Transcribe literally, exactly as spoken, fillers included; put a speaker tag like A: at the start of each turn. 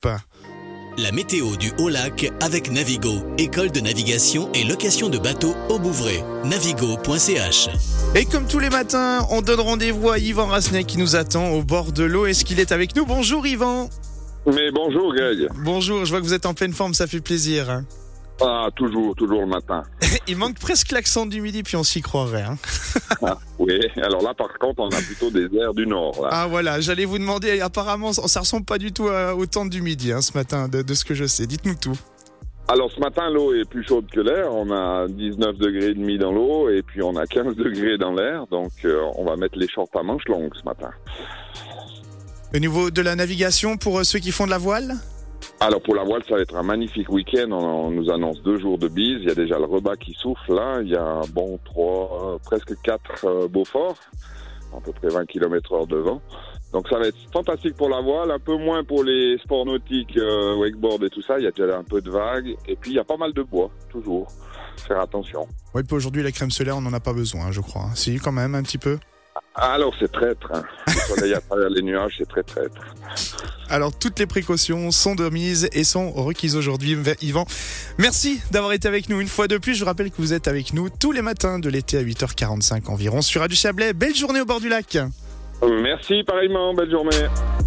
A: La météo du Haut-Lac avec Navigo, école de navigation et location de bateaux au Bouvray. navigo point c h.
B: Et comme tous les matins, on donne rendez-vous à Yvan Rasnay qui nous attend au bord de l'eau. Est-ce qu'il est avec nous? Bonjour Yvan.
C: Mais bonjour Greg.
B: Bonjour, je vois que vous êtes en pleine forme, ça fait plaisir. Hein.
C: Ah, toujours, toujours le matin.
B: Il manque presque l'accent du midi, puis on s'y croirait. Hein.
C: Ah, oui, alors là par contre on a plutôt des airs du nord. Là.
B: Ah voilà, j'allais vous demander, apparemment ça ressemble pas du tout à, au temps du midi hein, ce matin, de, de ce que je sais. Dites-nous tout.
C: Alors ce matin l'eau est plus chaude que l'air, on a dix-neuf degrés et demi dans l'eau et puis on a quinze degrés dans l'air, donc euh, on va mettre les shorts à manches longues ce matin.
B: Au niveau de la navigation, pour ceux qui font de la voile?
C: Alors pour la voile, ça va être un magnifique week-end. On, on nous annonce deux jours de bise. Il y a déjà le rebat qui souffle là. Il y a un bon trois, euh, presque quatre euh, Beaufort, à peu près vingt kilomètres heure de vent. Donc ça va être fantastique pour la voile, un peu moins pour les sports nautiques, euh, wakeboard et tout ça. Il y a déjà un peu de vagues. Et puis il y a pas mal de bois, toujours. Faire attention.
B: Oui, puis aujourd'hui la crème solaire, on n'en a pas besoin, je crois. Si, quand même, un petit peu.
C: Alors c'est traître, hein. Le soleil à travers les nuages, c'est très traître.
B: Alors toutes les précautions sont de mise et sont requises aujourd'hui, Yvan. Merci d'avoir été avec nous une fois de plus. Je rappelle que vous êtes avec nous tous les matins de l'été à huit heures quarante-cinq environ sur Radio Chablais. Belle journée au bord du lac.
C: Merci pareillement, belle journée.